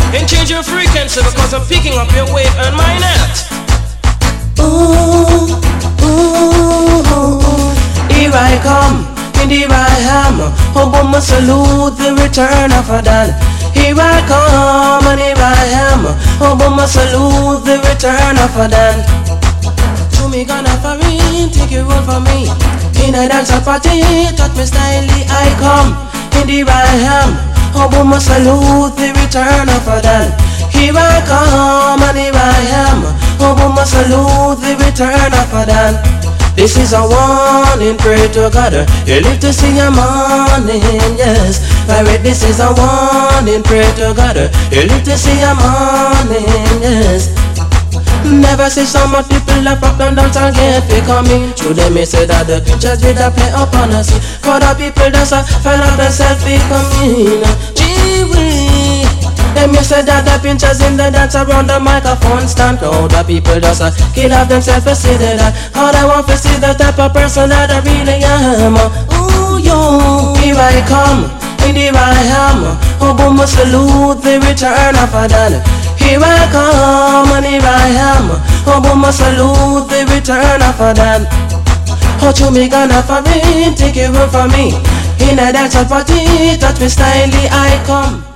And change your frequency because I'm picking up your wave and my net. Ooh, ooh, ooh. Here I come, indeed I am. Obama salute the return of Adan. Here I come and here I am. Obama salute the return of Adan. To me gonna foreign, take your road for me. In a dance party, touch me styly I come. Indeed I am. Obama salute the return of Adan. Here I come and here I am. Obama salute the return of Adan. This is a warning, pray to God. You live to see a morning, yes. Pirate, this is a warning, pray to God. You live to see a morning, yes. Never see so much people that rock and dance again. They coming to them, me say that the just did a play up on us. Cause the people that's a fell off themselves, they coming. Gee-wee. Them you say that the pinchers in the dance around the microphone stand. All the people just kill off themselves to see that. All I want to see the type of person that I really am. Ooh, yo, here I come, indeed I am. Obama salute the return of Adan. Here I come and here I am. Obama salute the return of Adan. How to me gonna for me, take it away from me. In a dance party, touch me styly I come.